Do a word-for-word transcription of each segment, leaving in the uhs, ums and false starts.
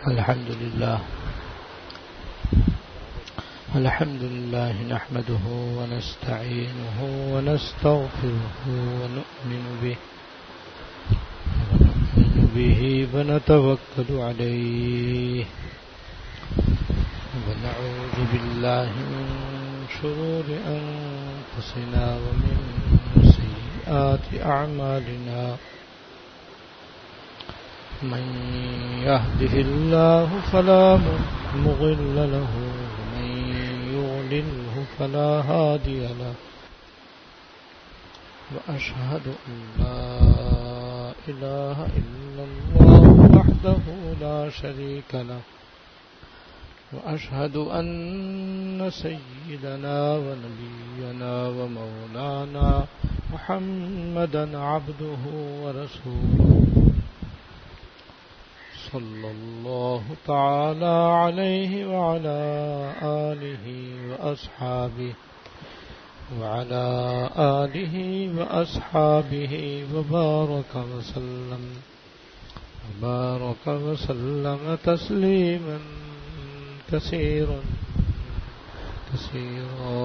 الحمد لله الحمد لله نحمده ونستعينه ونستغفره ونؤمن به ونؤمن به ونتوكل عليه ونعوذ بالله من شرور أنفسنا ومن سيئات أعمالنا من يهده الله فلا مضل له ومن يضلله فلا هادي له وأشهد أن لا إله إلا الله وحده لا شريك له وأشهد أن سيدنا ونبينا ومولانا محمدا عبده ورسوله صلى الله تعالى عليه وعلى آله وأصحابه وعلى آله وأصحابه وبارك وسلم وبارك وسلم تسليما كثيرا كثيرا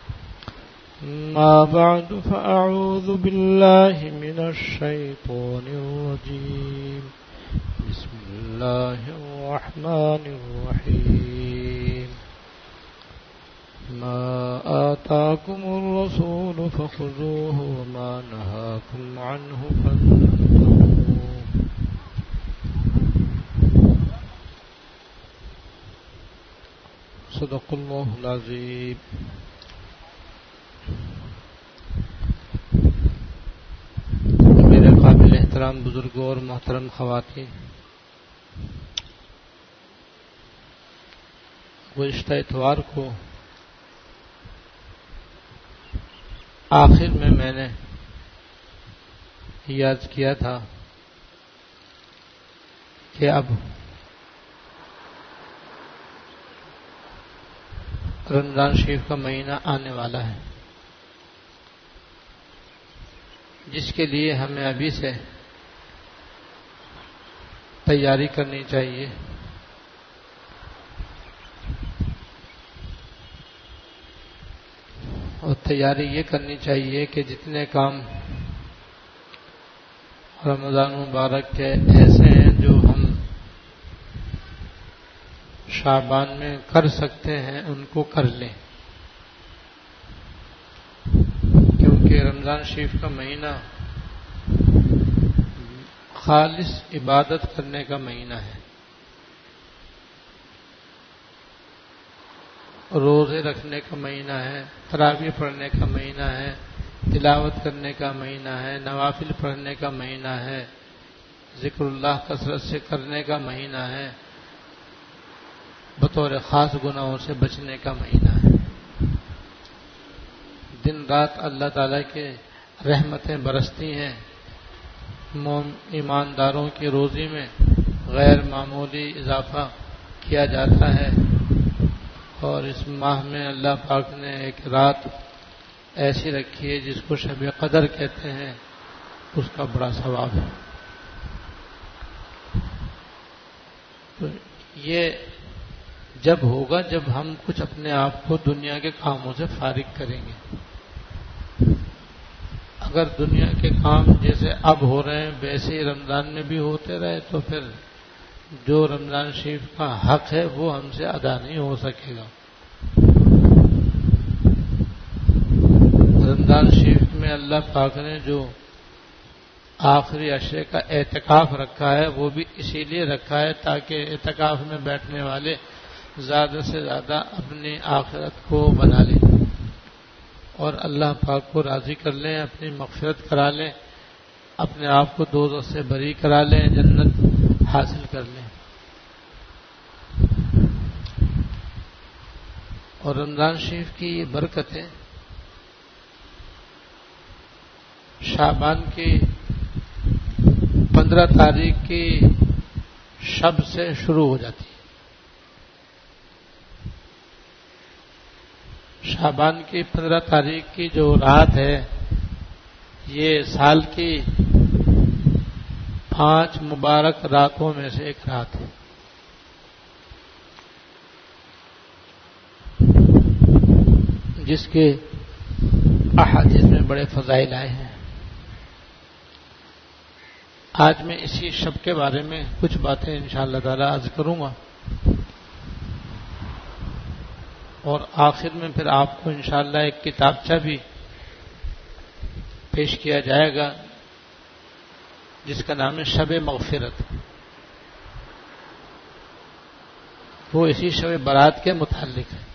ما بعد فأعوذ بالله من الشيطان الرجيم بسم الله الرحمن الرحيم ما آتاكم الرسول فخذوه وما نهاكم عنه فانتهوا صدق الله العظيم. میرے قابل احترام بزرگوں اور محترم خواتین، گزشتہ اتوار کو آخر میں میں نے یاد کیا تھا کہ اب رمضان شریف کا مہینہ آنے والا ہے، جس کے لیے ہمیں ابھی سے تیاری کرنی چاہیے. اور تیاری یہ کرنی چاہیے کہ جتنے کام رمضان مبارک کے ایسے ہیں جو ہم شعبان میں کر سکتے ہیں ان کو کر لیں، کیونکہ رمضان شریف کا مہینہ خالص عبادت کرنے کا مہینہ ہے. روزے رکھنے کا مہینہ ہے، تراویح پڑھنے کا مہینہ ہے، تلاوت کرنے کا مہینہ ہے، نوافل پڑھنے کا مہینہ ہے، ذکر اللہ کثرت سے کرنے کا مہینہ ہے، بطور خاص گناہوں سے بچنے کا مہینہ ہے. دن رات اللہ تعالیٰ کے رحمتیں برستی ہیں، ایمانداروں کی روزی میں غیر معمولی اضافہ کیا جاتا ہے. اور اس ماہ میں اللہ پاک نے ایک رات ایسی رکھی ہے جس کو شب قدر کہتے ہیں، اس کا بڑا ثواب ہے. تو یہ جب ہوگا جب ہم کچھ اپنے آپ کو دنیا کے کاموں سے فارغ کریں گے. اگر دنیا کے کام جیسے اب ہو رہے ہیں ویسے ہی رمضان میں بھی ہوتے رہے تو پھر جو رمضان شریف کا حق ہے وہ ہم سے ادا نہیں ہو سکے گا. رمضان شریف میں اللہ پاک نے جو آخری عشرے کا اعتکاف رکھا ہے وہ بھی اسی لیے رکھا ہے تاکہ اعتکاف میں بیٹھنے والے زیادہ سے زیادہ اپنی آخرت کو بنا لیں اور اللہ پاک کو راضی کر لیں، اپنی مغفرت کرا لیں، اپنے آپ کو دوزخ سے بری کرا لیں، جنت حاصل کر لیں. اور رمضان شریف کی یہ برکتیں شعبان کی پندرہ تاریخ کی شب سے شروع ہو جاتی ہے. شعبان کی پندرہ تاریخ کی جو رات ہے یہ سال کی پانچ مبارک راتوں میں سے ایک رات ہے. جس کے احادیث میں بڑے فضائل آئے ہیں. آج میں اسی شب کے بارے میں کچھ باتیں انشاءاللہ تعالی عرض کروں گا اور آخر میں پھر آپ کو انشاءاللہ ایک کتابچہ بھی پیش کیا جائے گا جس کا نام ہے شب مغفرت. وہ اسی شب برات کے متعلق ہے.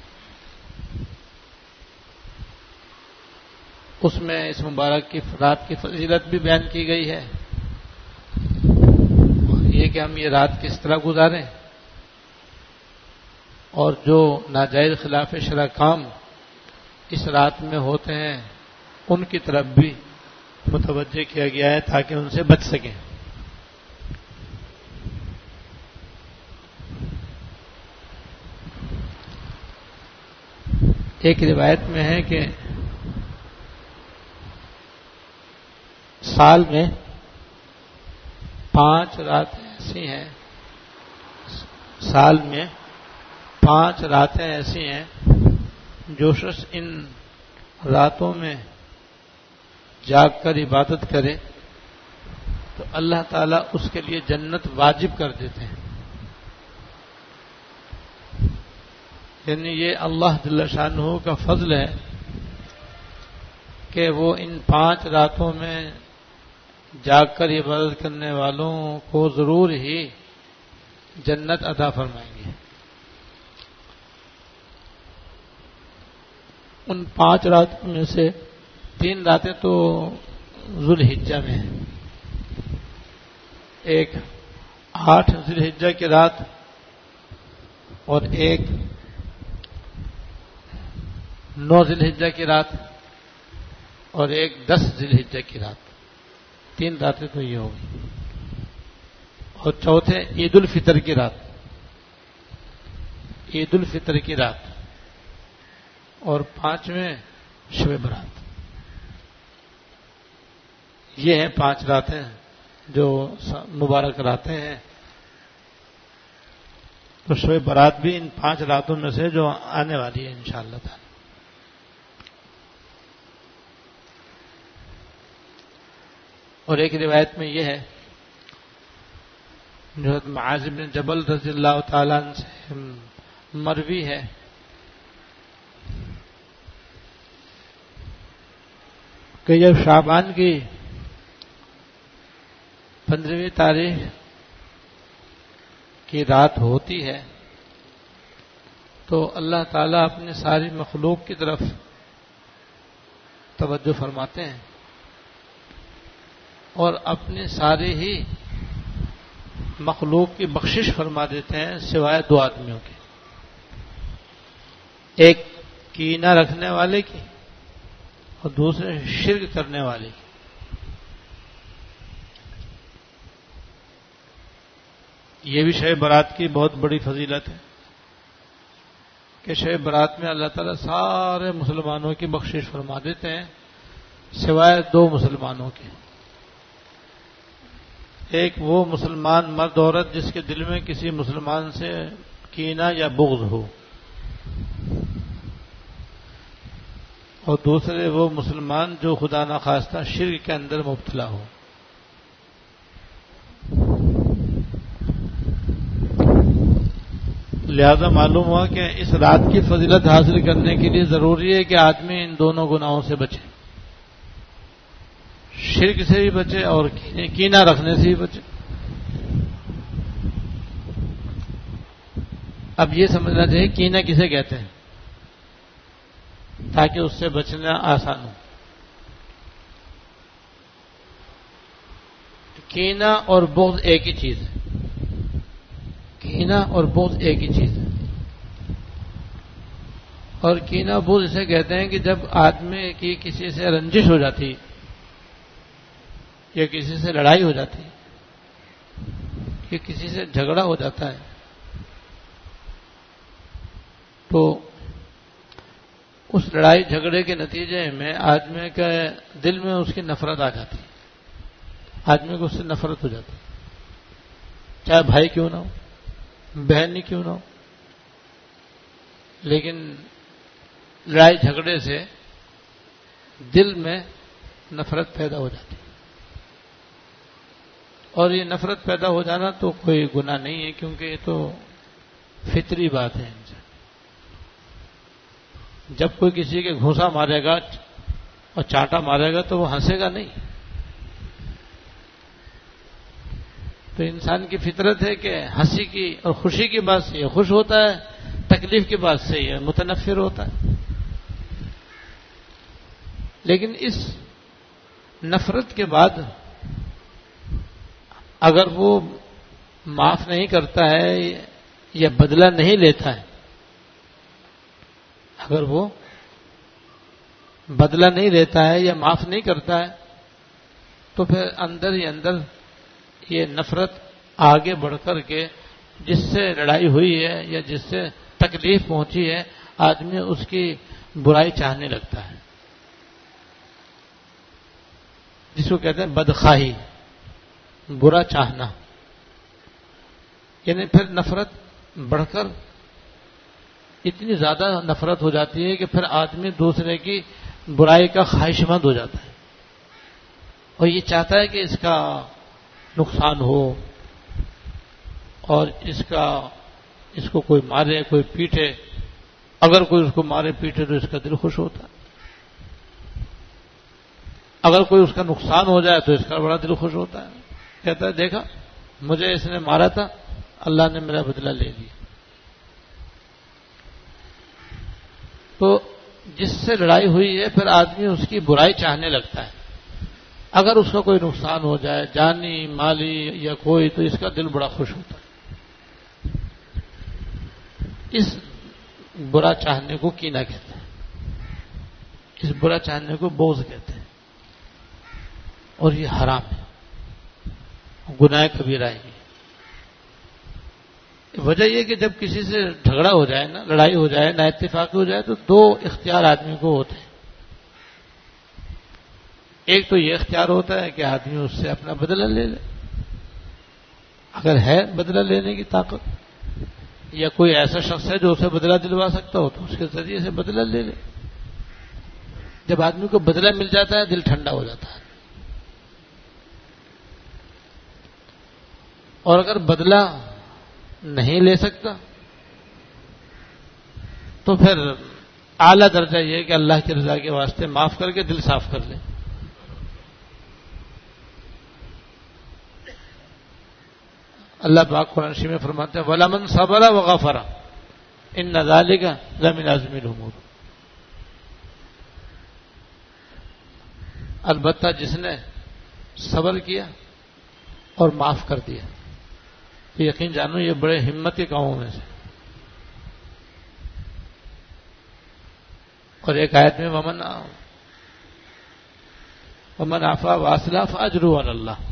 اس میں اس مبارک کی رات کی فضیلت بھی بیان کی گئی ہے اور یہ کہ ہم یہ رات کس طرح گزاریں اور جو ناجائز خلاف شرع کام اس رات میں ہوتے ہیں ان کی طرف بھی متوجہ کیا گیا ہے تاکہ ان سے بچ سکیں. ایک روایت میں ہے کہ سال میں پانچ راتیں ایسی ہیں سال میں پانچ راتیں ایسی ہیں جو شخص ان راتوں میں جاگ کر عبادت کرے تو اللہ تعالیٰ اس کے لیے جنت واجب کر دیتے ہیں. یعنی یہ اللہ جل شانہ کا فضل ہے کہ وہ ان پانچ راتوں میں جاگ کر عبادت کرنے والوں کو ضرور ہی جنت عطا فرمائیں گے. ان پانچ راتوں میں سے تین راتیں تو ذوالحجہ میں ہیں. ایک آٹھ ذوالحجہ کی رات اور ایک نو ذوالحجہ کی رات اور ایک دس ذوالحجہ کی رات. تین راتیں تو یہ ہوگی. اور چوتھے عید الفطر کی رات عید الفطر کی رات اور پانچویں شب برات. یہ ہیں پانچ راتیں جو مبارک راتیں ہیں. تو شب برات بھی ان پانچ راتوں میں سے جو آنے والی ہے انشاءاللہ تعالی. اور ایک روایت میں یہ ہے جو حضرت معاذ بن جبل رضی اللہ تعالیٰ عنہ سے مروی ہے کہ جب شعبان کی پندرہویں تاریخ کی رات ہوتی ہے تو اللہ تعالیٰ اپنے ساری مخلوق کی طرف توجہ فرماتے ہیں اور اپنے سارے ہی مخلوق کی بخشش فرما دیتے ہیں سوائے دو آدمیوں کے. ایک کینہ رکھنے والے کی اور دوسرے شرک کرنے والے کی. یہ بھی شب برات کی بہت بڑی فضیلت ہے کہ شب برات میں اللہ تعالیٰ سارے مسلمانوں کی بخشش فرما دیتے ہیں سوائے دو مسلمانوں کے. ایک وہ مسلمان مرد عورت جس کے دل میں کسی مسلمان سے کینہ یا بغض ہو اور دوسرے وہ مسلمان جو خدا نخواستہ شرک کے اندر مبتلا ہو. لہذا معلوم ہوا کہ اس رات کی فضیلت حاصل کرنے کے لیے ضروری ہے کہ آدمی ان دونوں گناہوں سے بچے. شرک سے بھی بچے اور کینہ رکھنے سے بھی بچے. اب یہ سمجھنا چاہیے کینہ کسے کہتے ہیں تاکہ اس سے بچنا آسان ہو. کینہ اور بغض ایک ہی چیز ہے. کینہ اور بغض ایک ہی چیز ہے. اور کینہ بغض اسے کہتے ہیں کہ جب آدمی کی کسی سے رنجش ہو جاتی یا کسی سے لڑائی ہو جاتی یا کسی سے جھگڑا ہو جاتا ہے تو اس لڑائی جھگڑے کے نتیجے میں آدمی کے دل میں اس کی نفرت آ جاتی ہے. آدمی کو اس سے نفرت ہو جاتی ہے چاہے بھائی کیوں نہ ہو بہن ہی کیوں نہ ہو. لیکن لڑائی جھگڑے سے دل میں نفرت پیدا ہو جاتی ہے، اور یہ نفرت پیدا ہو جانا تو کوئی گناہ نہیں ہے، کیونکہ یہ تو فطری بات ہے انسان۔ جب کوئی کسی کے گھونسا مارے گا اور چانٹا مارے گا تو وہ ہنسے گا نہیں، تو انسان کی فطرت ہے کہ ہنسی کی اور خوشی کی بات سے یہ خوش ہوتا ہے، تکلیف کی بات سے یہ متنفر ہوتا ہے۔ لیکن اس نفرت کے بعد اگر وہ معاف نہیں کرتا ہے یا بدلہ نہیں لیتا ہے، اگر وہ بدلہ نہیں لیتا ہے یا معاف نہیں کرتا ہے، تو پھر اندر ہی اندر یہ نفرت آگے بڑھ کر کے جس سے لڑائی ہوئی ہے یا جس سے تکلیف پہنچی ہے، آدمی اس کی برائی چاہنے لگتا ہے، جس کو کہتے ہیں بدخواہی، برا چاہنا، یعنی پھر نفرت بڑھ کر اتنی زیادہ نفرت ہو جاتی ہے کہ پھر آدمی دوسرے کی برائی کا خواہش مند ہو جاتا ہے، اور یہ چاہتا ہے کہ اس کا نقصان ہو، اور اس کا اس کو کوئی مارے، کوئی پیٹے، اگر کوئی اس کو مارے پیٹے تو اس کا دل خوش ہوتا ہے، اگر کوئی اس کا نقصان ہو جائے تو اس کا بڑا دل خوش ہوتا ہے، کہتا ہے دیکھا مجھے اس نے مارا تھا، اللہ نے میرا بدلہ لے لیا۔ تو جس سے لڑائی ہوئی ہے پھر آدمی اس کی برائی چاہنے لگتا ہے، اگر اس کا کوئی نقصان ہو جائے جانی مالی یا کوئی، تو اس کا دل بڑا خوش ہوتا ہے۔ اس برا چاہنے کو کینہ کہتے ہیں، اس برا چاہنے کو بغض کہتے ہیں، اور یہ حرام ہے، گناہ کبیرہ ہے۔ وجہ یہ کہ جب کسی سے جھگڑا ہو جائے نا، لڑائی ہو جائے، نا اتفاقی ہو جائے، تو دو اختیار آدمی کو ہوتے ہیں۔ ایک تو یہ اختیار ہوتا ہے کہ آدمی اس سے اپنا بدلہ لے لے، اگر ہے بدلہ لینے کی طاقت، یا کوئی ایسا شخص ہے جو اسے بدلہ دلوا سکتا ہو تو اس کے ذریعے سے بدلہ لے لے۔ جب آدمی کو بدلہ مل جاتا ہے دل ٹھنڈا ہو جاتا ہے، اور اگر بدلہ نہیں لے سکتا تو پھر اعلیٰ درجہ یہ کہ اللہ کی رضا کے واسطے معاف کر کے دل صاف کر لے۔ اللہ پاک قرآن شریف میں فرماتے ہیں وَلَمَنْ صَبَرَ وَغَفَرَ إِنَّ ذَلِكَ لَمِنْ عَزْمِ الْأُمُورِ، البتہ جس نے صبر کیا اور معاف کر دیا تو یقین جانو یہ بڑے ہمت کے کاموں میں سے۔ اور ایک آیت میں ومن ومن عفا واصلح فاجرہ علی اللہ،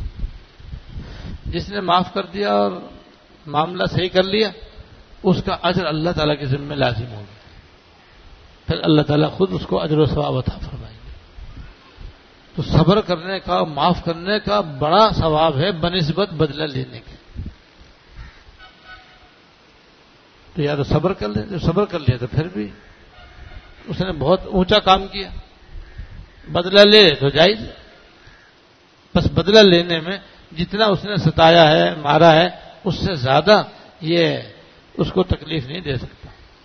جس نے معاف کر دیا اور معاملہ صحیح کر لیا اس کا اجر اللہ تعالیٰ کے ذمہ لازم ہوگا، پھر اللہ تعالیٰ خود اس کو اجر و ثواب عطا فرمائیں گے۔ تو صبر کرنے کا، معاف کرنے کا بڑا ثواب ہے بنسبت بدلہ لینے کے۔ تو یا تو صبر کر لیں، جو صبر کر لیا تو پھر بھی اس نے بہت اونچا کام کیا، بدلہ لے تو جائز، بس بدلہ لینے میں جتنا اس نے ستایا ہے، مارا ہے، اس سے زیادہ یہ اس کو تکلیف نہیں دے سکتا۔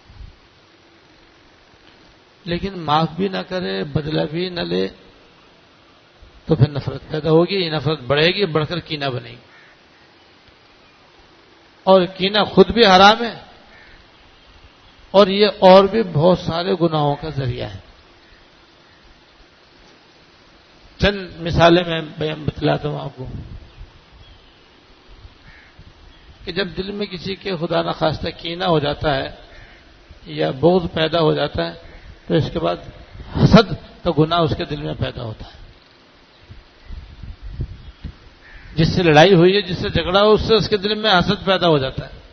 لیکن معاف بھی نہ کرے، بدلہ بھی نہ لے تو پھر نفرت پیدا ہوگی، یہ نفرت بڑھے گی، بڑھ کر کینہ بنے گی، اور کینہ خود بھی حرام ہے، اور یہ اور بھی بہت سارے گناہوں کا ذریعہ ہے۔ چند مثالیں میں بیان بتلاتا ہوں آپ کو کہ جب دل میں کسی کے خدا نخواستہ کینہ ہو جاتا ہے یا بغض پیدا ہو جاتا ہے تو اس کے بعد حسد کا گناہ اس کے دل میں پیدا ہوتا ہے۔ جس سے لڑائی ہوئی ہے، جس سے جھگڑا ہو، اس سے اس کے دل میں حسد پیدا ہو جاتا ہے۔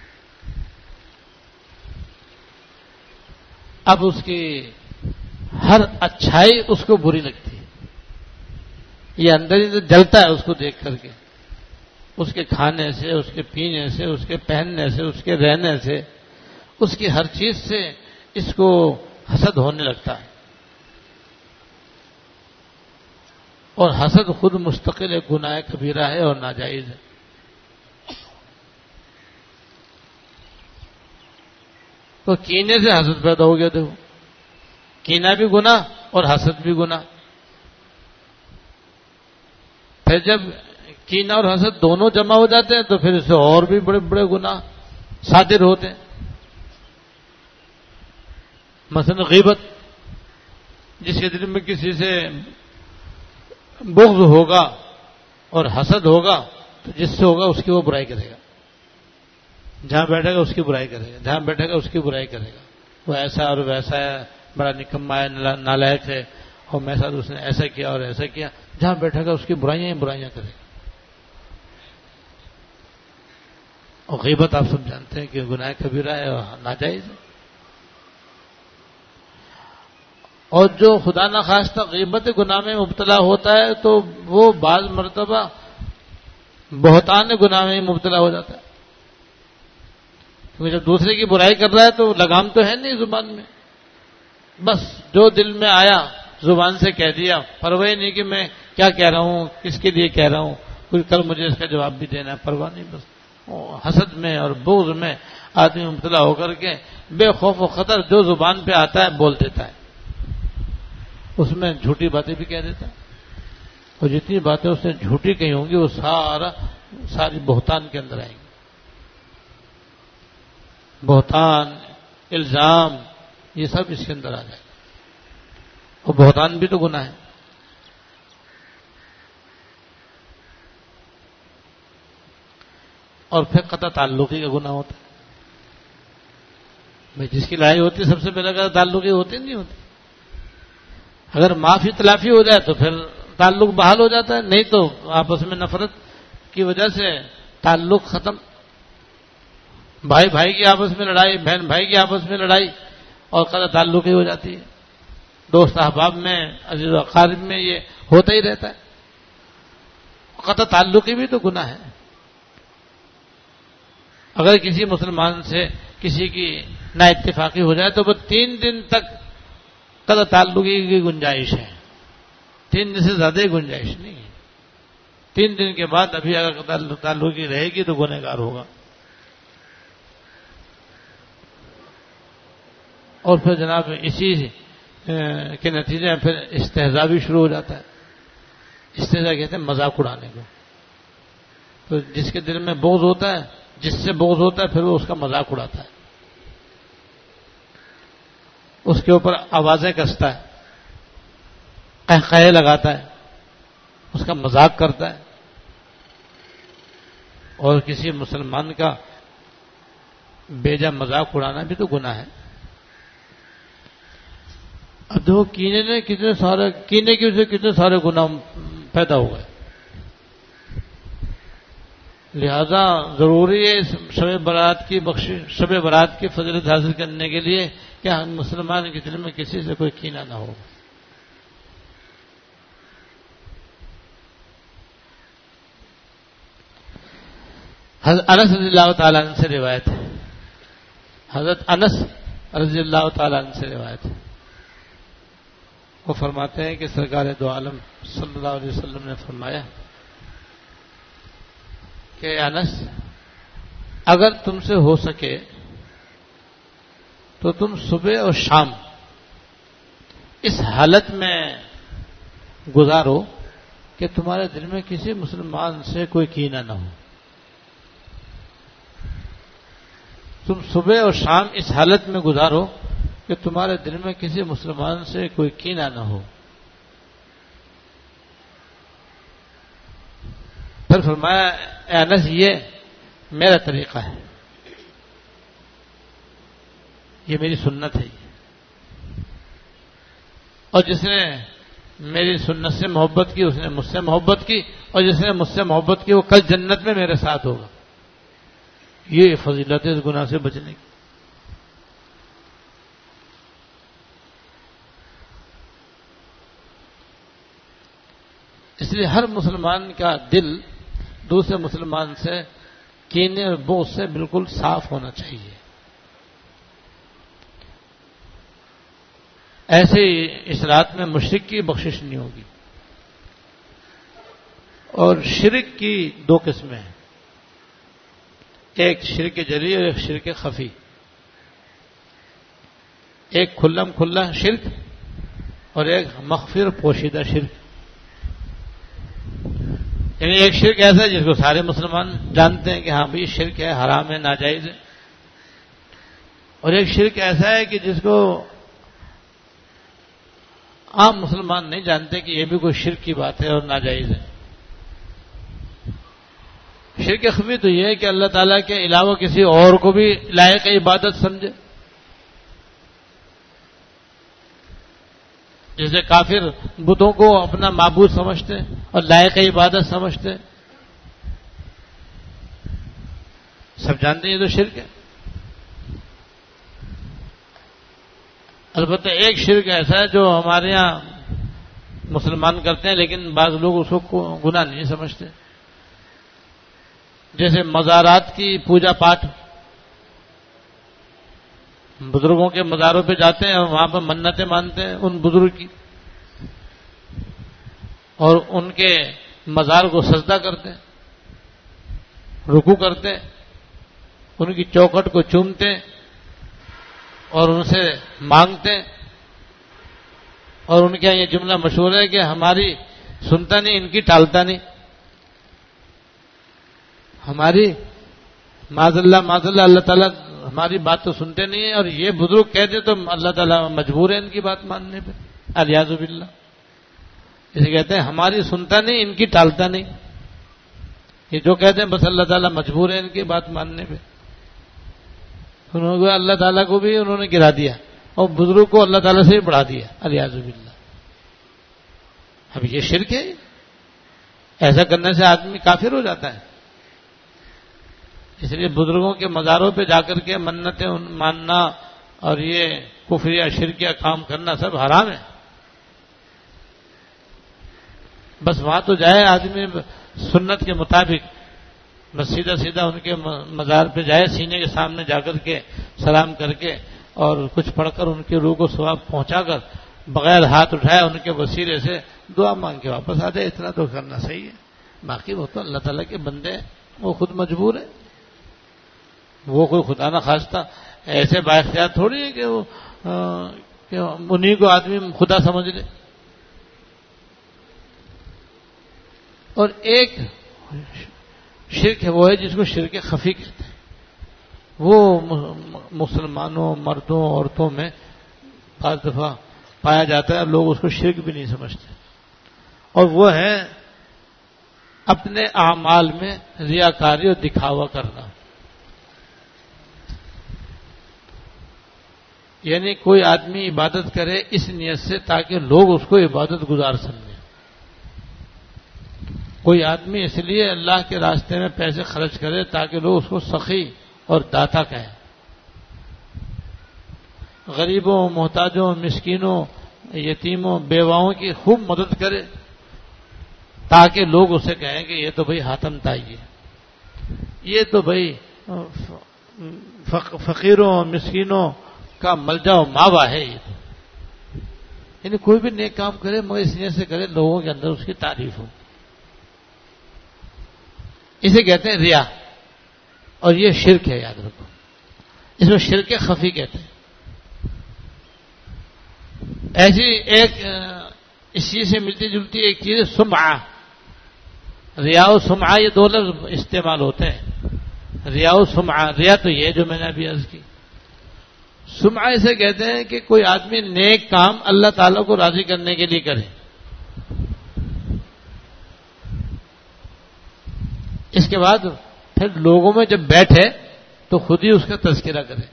اب اس کی ہر اچھائی اس کو بری لگتی ہے، یہ اندر ہی جلتا ہے اس کو دیکھ کر کے، اس کے کھانے سے، اس کے پینے سے، اس کے پہننے سے، اس کے رہنے سے، اس کی ہر چیز سے اس کو حسد ہونے لگتا ہے. اور حسد خود مستقل ایک گناہ کبیرہ ہے اور ناجائز ہے. تو کینے سے حسد پیدا ہو گیا. دیکھو کینہ بھی گناہ اور حسد بھی گناہ. پھر جب کینہ اور حسد دونوں جمع ہو جاتے ہیں تو پھر اس سے اور بھی بڑے بڑے گناہ صادر ہوتے ہیں. مثلا غیبت، جس کے دل میں کسی سے بغض ہوگا اور حسد ہوگا تو جس سے ہوگا اس کی وہ برائی کرے گا. جہاں بیٹھے گا اس کی برائی کرے گا، جہاں بیٹھے گا اس کی برائی کرے گا. وہ ایسا اور ویسا ہے، بڑا نکما ہے، نالائق ہے، اور میرے ساتھ اس نے ایسا کیا اور ایسا کیا. جہاں بیٹھے گا اس کی برائیاں ہی برائیاں کرے گا. اور غیبت آپ سب جانتے ہیں کہ گناہ کبیرہ ہے اور ناجائز ہے. اور جو خدا نخواستہ غیبت گناہ میں مبتلا ہوتا ہے تو وہ بعض مرتبہ بہتان گناہ میں مبتلا ہو جاتا ہے. کیونکہ جب دوسرے کی برائی کر رہا ہے تو لگام تو ہے نہیں زبان میں، بس جو دل میں آیا زبان سے کہہ دیا، پرواہ نہیں کہ میں کیا کہہ رہا ہوں، کس کے لیے کہہ رہا ہوں، کوئی کل مجھے اس کا جواب بھی دینا ہے، پرواہ نہیں. بس حسد میں اور بغض میں آدمی مبتلا ہو کر کے بے خوف و خطر جو زبان پہ آتا ہے بول دیتا ہے. اس میں جھوٹی باتیں بھی کہہ دیتا ہے، اور جتنی باتیں اس نے جھوٹی کہی ہوں گی وہ سارا ساری بہتان کے اندر آئیں گی. بہتان، الزام، یہ سب اس کے اندر آ جائے. اور بہتان بھی تو گناہ ہے. اور پھر قطع تعلقی کا گناہ ہوتا ہے. بھائی جس کی لڑائی ہوتی ہے سب سے پہلے قطع تعلقی ہوتی نہیں ہوتی. اگر معافی تلافی ہو جائے تو پھر تعلق بحال ہو جاتا ہے، نہیں تو آپس میں نفرت کی وجہ سے تعلق ختم. بھائی بھائی کی آپس میں لڑائی، بہن بھائی کی آپس میں لڑائی اور قطع تعلقی ہو جاتی ہے. دوست احباب میں، عزیز و اقارب میں یہ ہوتا ہی رہتا ہے. قطع تعلقی بھی تو گناہ ہے. اگر کسی مسلمان سے کسی کی نا اتفاقی ہو جائے تو وہ تین دن تک قطع تعلقی کی گنجائش ہے. تین دن سے زیادہ گنجائش نہیں ہے. تین دن کے بعد ابھی اگر قطع تعلقی رہے گی تو گنہگار ہوگا. اور پھر جناب اسی کے نتیجے میں پھر استہزاء بھی شروع ہو جاتا ہے. استہزاء کہتے ہیں مذاق اڑانے کو. تو جس کے دل میں بغض ہوتا ہے، جس سے بغض ہوتا ہے، پھر وہ اس کا مذاق اڑاتا ہے، اس کے اوپر آوازیں کستا ہے، قہقہے لگاتا ہے، اس کا مذاق کرتا ہے. اور کسی مسلمان کا بیجا مذاق اڑانا بھی تو گناہ ہے. اب دیکھو کینے نے کتنے سارے کینے کی وجہ سے کتنے سارے گناہ پیدا ہو گئے. لہذا ضروری ہے شب برات کی بخشش، شب برات کی فضیلت حاصل کرنے کے لیے کہ ہم مسلمان کے دل میں کسی سے کوئی کینہ نہ ہو. حضرت انس رضی اللہ تعالیٰ عنہ سے روایت ہے، حضرت انس رضی اللہ تعالیٰ عنہ سے روایت ہے. وہ فرماتے ہیں کہ سرکار دو عالم صلی اللہ علیہ وسلم نے فرمایا کہ انس، اگر تم سے ہو سکے تو تم صبح اور شام اس حالت میں گزارو کہ تمہارے دل میں کسی مسلمان سے کوئی کینہ نہ ہو. تم صبح اور شام اس حالت میں گزارو کہ تمہارے دل میں کسی مسلمان سے کوئی کینہ نہ ہو. پھر فرمایا اے انس، یہ میرا طریقہ ہے، یہ میری سنت ہے. اور جس نے میری سنت سے محبت کی اس نے مجھ سے محبت کی، اور جس نے مجھ سے محبت کی وہ کل جنت میں میرے ساتھ ہوگا. یہ فضیلت ہے اس گناہ سے بچنے کی. اس لیے ہر مسلمان کا دل دوسرے مسلمان سے کینے اور بغض سے بالکل صاف ہونا چاہیے. ایسے ہی اس رات میں مشرک کی بخشش نہیں ہوگی. اور شرک کی دو قسمیں ہیں، ایک شرک جلی اور ایک شرک خفی. ایک کھلم کھلا شرک اور ایک مخفی پوشیدہ شرک. یعنی ایک شرک ایسا ہے جس کو سارے مسلمان جانتے ہیں کہ ہاں بھائی شرک ہے، حرام ہے، ناجائز ہے. اور ایک شرک ایسا ہے کہ جس کو عام مسلمان نہیں جانتے کہ یہ بھی کوئی شرک کی بات ہے اور ناجائز ہے. شرک خفی تو یہ ہے کہ اللہ تعالیٰ کے علاوہ کسی اور کو بھی لائق عبادت سمجھے. جیسے کافر بتوں کو اپنا معبود سمجھتے اور لائق عبادت سمجھتے. سب جانتے ہیں یہ تو شرک ہے. البتہ ایک شرک ایسا ہے جو ہمارے یہاں مسلمان کرتے ہیں لیکن بعض لوگ اس کو گناہ نہیں سمجھتے. جیسے مزارات کی پوجا پاٹ، بزرگوں کے مزاروں پہ جاتے ہیں اور وہاں پر منتیں مانتے ہیں ان بزرگ کی، اور ان کے مزار کو سجدہ کرتے ہیں، رکوع کرتے ہیں، ان کی چوکھٹ کو چومتے ہیں اور ان سے مانگتے ہیں. اور ان کے یہ جملہ مشہور ہے کہ ہماری سنتا نہیں، ان کی ٹالتا نہیں. ہماری معاذ اللہ معاذ اللہ اللہ تعالیٰ ہماری بات تو سنتے نہیں ہیں، اور یہ بزرگ کہتے تو اللہ تعالیٰ مجبور ہے ان کی بات ماننے پہ. الیاذ باللہ. اسے کہتے ہیں ہماری سنتا نہیں، ان کی ٹالتا نہیں. یہ جو کہتے ہیں بس اللہ تعالیٰ مجبور ہے ان کی بات ماننے پہ. انہوں نے اللہ تعالیٰ کو بھی انہوں نے گرا دیا اور بزرگ کو اللہ تعالیٰ سے بھی بڑھا دیا. الیاذ باللہ. اب یہ شرک ہے. ایسا کرنے سے آدمی کافر ہو جاتا ہے. اس لیے بزرگوں کے مزاروں پہ جا کر کے منتیں ماننا اور یہ کفر یا شرک یا کام کرنا سب حرام ہے. بس وہاں تو جائے آدمی سنت کے مطابق، بس سیدھا سیدھا ان کے مزار پہ جائے، سینے کے سامنے جا کر کے سلام کر کے اور کچھ پڑھ کر ان کی روح کو ثواب پہنچا کر بغیر ہاتھ اٹھائے ان کے وسیلے سے دعا مانگ کے واپس آ جائے. اتنا تو کرنا صحیح ہے. باقی وہ تو اللہ تعالیٰ کے بندے ہیں، وہ خود مجبور ہے. وہ کوئی خدا نہ خواستہ ایسے بااختیار تھوڑی ہے کہ وہ کہ انہیں کو آدمی خدا سمجھ لے. اور ایک شرک ہے وہ ہے جس کو شرک خفی کہتے ہیں. وہ مسلمانوں مردوں عورتوں میں بعض دفعہ پایا جاتا ہے، لوگ اس کو شرک بھی نہیں سمجھتے. اور وہ ہے اپنے اعمال میں ریاکاری اور دکھاوا کرنا. یعنی کوئی آدمی عبادت کرے اس نیت سے تاکہ لوگ اس کو عبادت گزار سمجھیں. کوئی آدمی اس لیے اللہ کے راستے میں پیسے خرچ کرے تاکہ لوگ اس کو سخی اور داتا کہیں. غریبوں، محتاجوں، مسکینوں، یتیموں، بیواؤں کی خوب مدد کرے تاکہ لوگ اسے کہیں کہ یہ تو بھائی حاتم تائی ہے، یہ تو بھائی فقیروں مسکینوں کا ملجا و ماوا ہے. یہ تو یعنی کوئی بھی نیک کام کرے مگر اس نیت سے کرے لوگوں کے اندر اس کی تعریف ہو. اسے کہتے ہیں ریا، اور یہ شرک ہے. یاد رکھو اس میں شرک خفی کہتے ہیں. ایسی ایک اس چیز سے ملتی جلتی ایک چیز ہے سمعہ. ریا و سمعہ یہ دو لفظ استعمال ہوتے ہیں. ریا و سمعہ، ریا تو یہ جو میں نے ابھی عرض کی. سمعہ اسے کہتے ہیں کہ کوئی آدمی نیک کام اللہ تعالیٰ کو راضی کرنے کے لیے کرے. اس کے بعد پھر لوگوں میں جب بیٹھے تو خود ہی اس کا تذکرہ کرے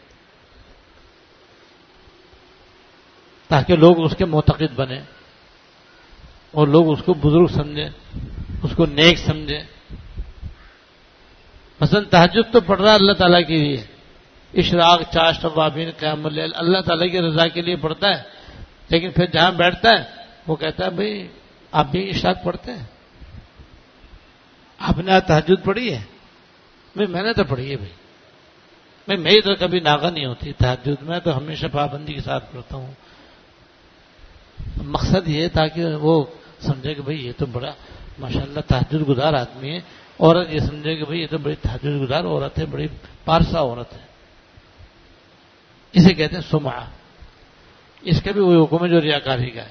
تاکہ لوگ اس کے معتقد بنیں اور لوگ اس کو بزرگ سمجھیں، اس کو نیک سمجھیں. مثلا تہجد تو پڑھ رہا ہے اللہ تعالیٰ کے لیے، اشراق، چاشت، اوابین، قیام اللیل اللہ تعالیٰ کی رضا کے لیے پڑھتا ہے، لیکن پھر جہاں بیٹھتا ہے وہ کہتا ہے بھائی آپ بھی اشراق پڑھتے ہیں؟ آپ نے تہجد پڑھی ہے؟ بھائی میں نے تو پڑھی ہے. بھائی میں میری تو کبھی ناغہ نہیں ہوتی تہجد، میں تو ہمیشہ پابندی کے ساتھ پڑھتا ہوں. مقصد یہ تاکہ وہ سمجھے کہ بھئی یہ تو بڑا ماشاءاللہ تہجد گزار آدمی ہے، عورت یہ سمجھے کہ بھئی یہ تو بڑی تہجد گزار عورت ہے، بڑی پارسا عورت ہے. اسے کہتے ہیں سمعہ. اس کا بھی وہی حکم ہے جو ریاکاری کا ہے.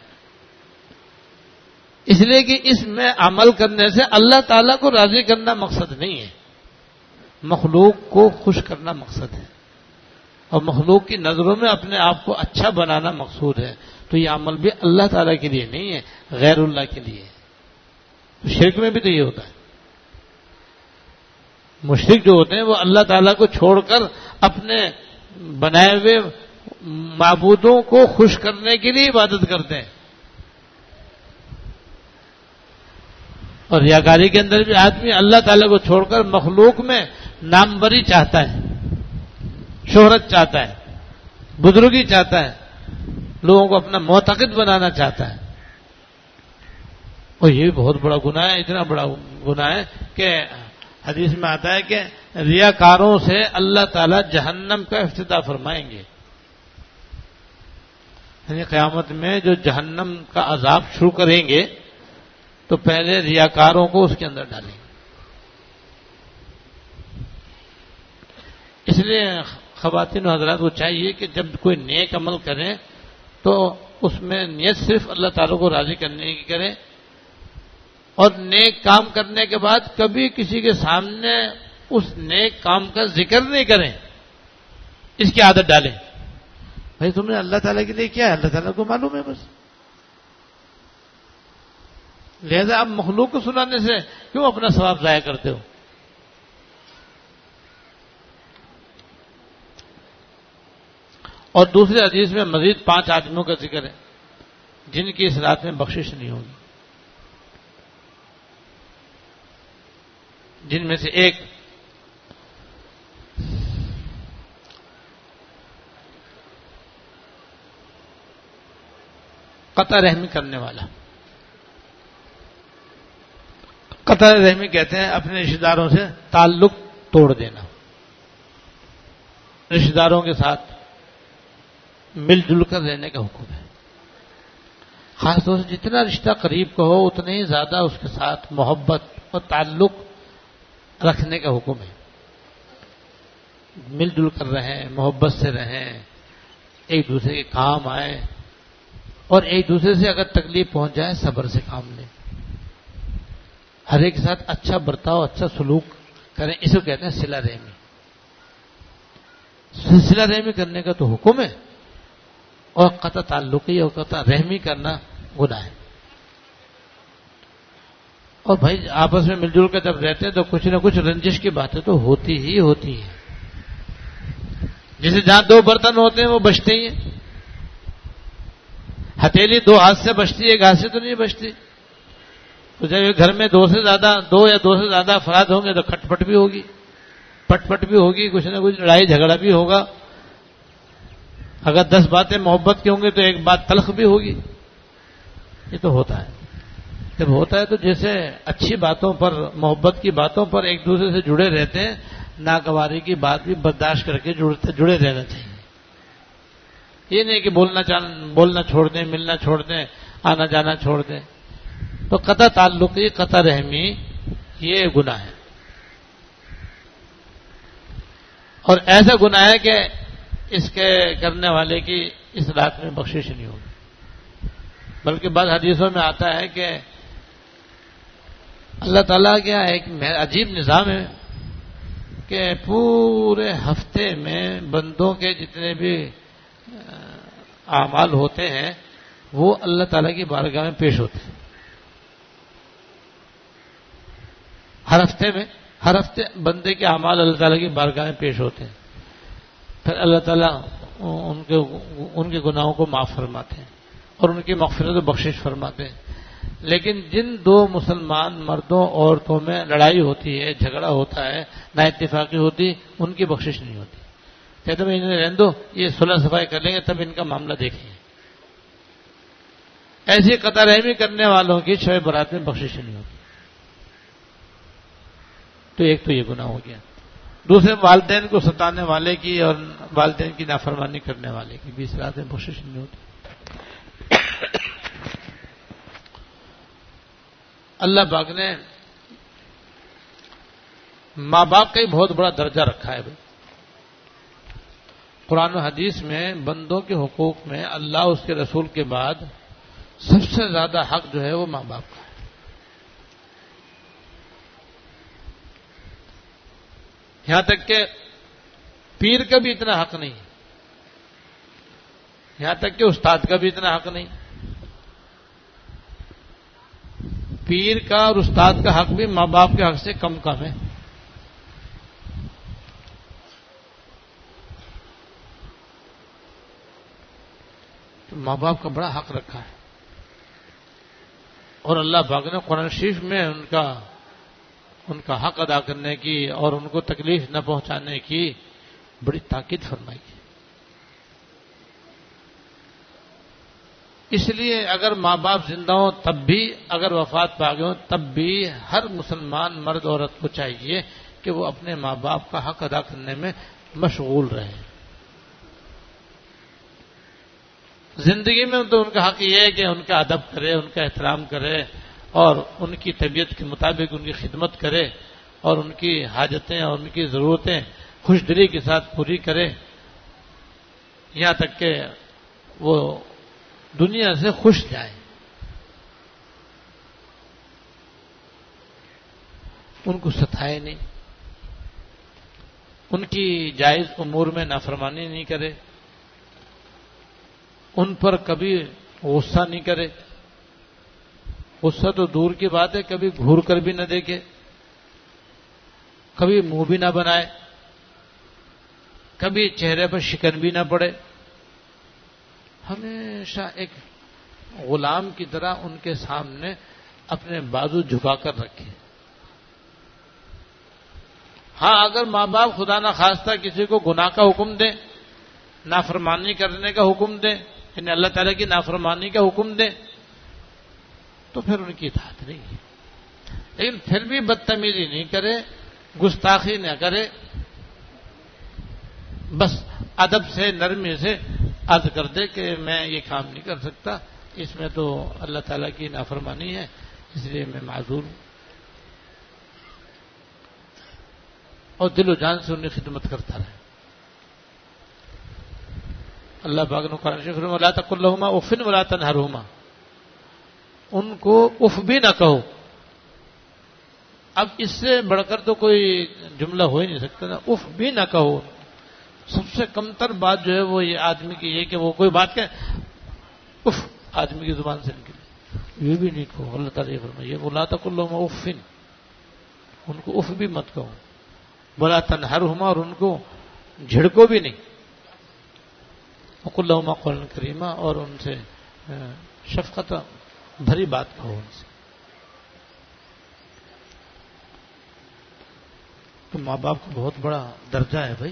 اس لیے کہ اس میں عمل کرنے سے اللہ تعالیٰ کو راضی کرنا مقصد نہیں ہے، مخلوق کو خوش کرنا مقصد ہے، اور مخلوق کی نظروں میں اپنے آپ کو اچھا بنانا مقصود ہے. تو یہ عمل بھی اللہ تعالیٰ کے لیے نہیں ہے، غیر اللہ کے لیے ہے. تو شرک میں بھی تو یہ ہوتا ہے. مشرک جو ہوتے ہیں وہ اللہ تعالیٰ کو چھوڑ کر اپنے بنائے ہوئے معبودوں کو خوش کرنے کے لیے عبادت کرتے ہیں. اور ریاکاری کے اندر بھی آدمی اللہ تعالیٰ کو چھوڑ کر مخلوق میں ناموری چاہتا ہے، شہرت چاہتا ہے، بزرگی چاہتا ہے، لوگوں کو اپنا معتقد بنانا چاہتا ہے. اور یہ بھی بہت بڑا گناہ ہے، اتنا بڑا گناہ ہے کہ حدیث میں آتا ہے کہ ریاکاروں سے اللہ تعالیٰ جہنم کا افتتاح فرمائیں گے. یعنی قیامت میں جو جہنم کا عذاب شروع کریں گے تو پہلے ریاکاروں کو اس کے اندر ڈالیں گے. اس لیے خواتین و حضرات کو چاہیے کہ جب کوئی نیک عمل کریں تو اس میں نیت صرف اللہ تعالیٰ کو راضی کرنے کی کریں، اور نیک کام کرنے کے بعد کبھی کسی کے سامنے اس نیک کام کا ذکر نہیں کریں. اس کی عادت ڈالیں. بھائی تم نے اللہ تعالیٰ کے لیے کیا ہے، اللہ تعالیٰ کو معلوم ہے بس. لہذا اب مخلوق کو سنانے سے کیوں اپنا ثواب ضائع کرتے ہو؟ اور دوسرے حدیث میں مزید پانچ آدمیوں کا ذکر ہے جن کی اس رات میں بخشش نہیں ہوگی. جن میں سے ایک قطع رحمی کرنے والا. قطع رحمی کہتے ہیں اپنے رشتہ داروں سے تعلق توڑ دینا، رشتہ داروں کے ساتھ مل جل کر رہنے کا حکم ہے. خاص طور سے جتنا رشتہ قریب کا ہو اتنے ہی زیادہ اس کے ساتھ محبت اور تعلق رکھنے کا حکم ہے. مل جل کر رہیں، محبت سے رہیں، ایک دوسرے کے کام آئے، اور ایک دوسرے سے اگر تکلیف پہنچ جائے صبر سے کام لیں. ہر ایک کے ساتھ اچھا برتاؤ، اچھا سلوک کریں. اسے کہتے ہیں صلہ رحمی. صلہ رحمی کرنے کا تو حکم ہے، اور قطع تعلقی اور قطع رحمی کرنا گناہ ہے. اور بھائی آپس میں مل جل کر جب رہتے ہیں تو کچھ نہ کچھ رنجش کی باتیں تو ہوتی ہی ہوتی ہیں. جیسے جہاں دو برتن ہوتے ہیں وہ بچتے ہی ہیں. ہتھیلی دو ہاتھ سے بچتی ہے، ایک ہاتھ سے تو نہیں بچتی. تو جب گھر میں دو سے زیادہ دو یا دو سے زیادہ افراد ہوں گے تو کھٹ پٹ بھی ہوگی، پٹ پٹ بھی ہوگی، کچھ نہ کچھ لڑائی جھگڑا بھی ہوگا. اگر دس باتیں محبت کی ہوں گی تو ایک بات تلخ بھی ہوگی. یہ تو ہوتا ہے. جب ہوتا ہے تو جیسے اچھی باتوں پر، محبت کی باتوں پر ایک دوسرے سے جڑے رہتے ہیں، ناگواری کی بات بھی برداشت کر کے جڑے رہنا چاہیے. یہ نہیں کہ بولنا بولنا چھوڑ دیں، ملنا چھوڑ دیں، آنا جانا چھوڑ دیں. تو قطع تعلقی، قطع رحمی یہ گناہ ہے. اور ایسا گناہ ہے کہ اس کے کرنے والے کی اس رات میں بخشش نہیں ہوگی. بلکہ بعض حدیثوں میں آتا ہے کہ اللہ تعالیٰ کا ایک عجیب نظام ہے کہ پورے ہفتے میں بندوں کے جتنے بھی اعمال ہوتے ہیں وہ اللہ تعالیٰ کی بارگاہ میں پیش ہوتے ہیں. ہر ہفتے میں ہر ہفتے بندے کے اعمال اللہ تعالیٰ کی بارگاہ میں پیش ہوتے ہیں. پھر اللہ تعالیٰ ان کے ان کے گناہوں کو معاف فرماتے ہیں اور ان کی مغفرت و بخشش فرماتے ہیں. لیکن جن دو مسلمان مردوں عورتوں میں لڑائی ہوتی ہے، جھگڑا ہوتا ہے، نا اتفاقی ہوتی، ان کی بخشش نہیں ہوتی. کہتے ہیں انہیں رہنے دو، یہ صلح صفائی کر لیں گے تب ان کا معاملہ دیکھیں گے. ایسی قطع رحمی کرنے والوں کی شب برات میں بخشش نہیں ہوتی. تو ایک تو یہ گناہ ہو گیا. دوسرے والدین کو ستانے والے کی اور والدین کی نافرمانی کرنے والے کی بھی اس رات میں بخشش نہیں ہوتی. اللہ پاک نے ماں باپ کا ہی بہت بڑا درجہ رکھا ہے بھائی. قرآن و حدیث میں بندوں کے حقوق میں اللہ اس کے رسول کے بعد سب سے زیادہ حق جو ہے وہ ماں باپ کا ہے. یہاں تک کہ پیر کا بھی اتنا حق نہیں، یہاں تک کہ استاد کا بھی اتنا حق نہیں. پیر کا اور استاد کا حق بھی ماں باپ کے حق سے کم کم ہے. تو ماں باپ کا بڑا حق رکھا ہے، اور اللہ پاک نے قرآن شریف میں ان کا ان کا حق ادا کرنے کی اور ان کو تکلیف نہ پہنچانے کی بڑی تاکید فرمائی ہے. اس لیے اگر ماں باپ زندہ ہوں تب بھی، اگر وفات پا گئے ہوں تب بھی ہر مسلمان مرد عورت کو چاہیے کہ وہ اپنے ماں باپ کا حق ادا کرنے میں مشغول رہے. زندگی میں تو ان کا حق یہ ہے کہ ان کا ادب کرے، ان کا احترام کرے اور ان کی طبیعت کے مطابق ان کی خدمت کرے اور ان کی حاجتیں اور ان کی ضرورتیں خوش دلی کے ساتھ پوری کرے، یہاں تک کہ وہ دنیا سے خوش جائے. ان کو ستائے نہیں، ان کی جائز امور میں نافرمانی نہیں کرے، ان پر کبھی غصہ نہیں کرے. غصہ تو دور کی بات ہے، کبھی گھور کر بھی نہ دیکھے، کبھی منہ بھی نہ بنائے، کبھی چہرے پر شکن بھی نہ پڑے. ہمیشہ ایک غلام کی طرح ان کے سامنے اپنے بازو جھکا کر رکھے. ہاں اگر ماں باپ خدا نہ خواستہ کسی کو گناہ کا حکم دیں، نافرمانی کرنے کا حکم دیں، یعنی اللہ تعالیٰ کی نافرمانی کا حکم دیں، تو پھر ان کی اطاعت نہیں ہے. لیکن پھر بھی بدتمیزی نہیں کرے، گستاخی نہ کرے، بس ادب سے نرمی سے عرض کر دے کہ میں یہ کام نہیں کر سکتا، اس میں تو اللہ تعالیٰ کی نافرمانی ہے، اس لیے میں معذور ہوں، اور دل و جان سے ان کی خدمت کرتا رہے. اللہ پاک نے قرآن شریف میں وَلَا تَقُل لَّهُمَا أُفٍّ وَلَا تَنْهَرْهُمَا، ان کو اف بھی نہ کہو. اب اس سے بڑھ کر تو کوئی جملہ ہو ہی نہیں سکتا نا، اف بھی نہ کہو. سب سے کم تر بات جو ہے وہ یہ آدمی کی یہ کہ وہ کوئی بات کہ اف آدمی کی زبان سے نکلے، یہ بھی نہیں کہو. اللہ تعالیٰ یہ فرمائے وَلَا تَقُل لَّهُمَا أُفٍّ، ان کو اف بھی مت کہو. وَلَا تَنْهَرْهُمَا، اور ان کو جھڑکو بھی نہیں. وَقُل لَّهُمَا قَوْلًا كَرِيمًا، اور ان سے شفقت بھری بات کہو ان سے. تو ماں باپ کا بہت بڑا درجہ ہے بھائی.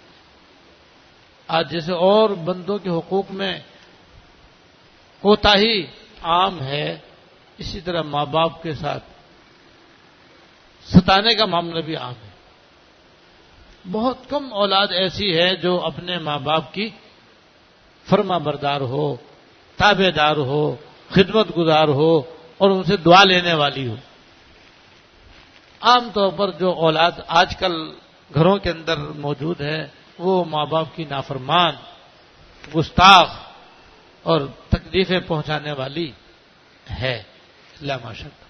آج جیسے اور بندوں کے حقوق میں کوتاہی عام ہے، اسی طرح ماں باپ کے ساتھ ستانے کا معاملہ بھی عام ہے. بہت کم اولاد ایسی ہے جو اپنے ماں باپ کی فرما بردار ہو، تابع دار ہو، خدمت گزار ہو اور ان سے دعا لینے والی ہو. عام طور پر جو اولاد آج کل گھروں کے اندر موجود ہے وہ ماں باپ کی نافرمان، گستاخ اور تکلیفیں پہنچانے والی ہے. اللہ ماشاء اللہ.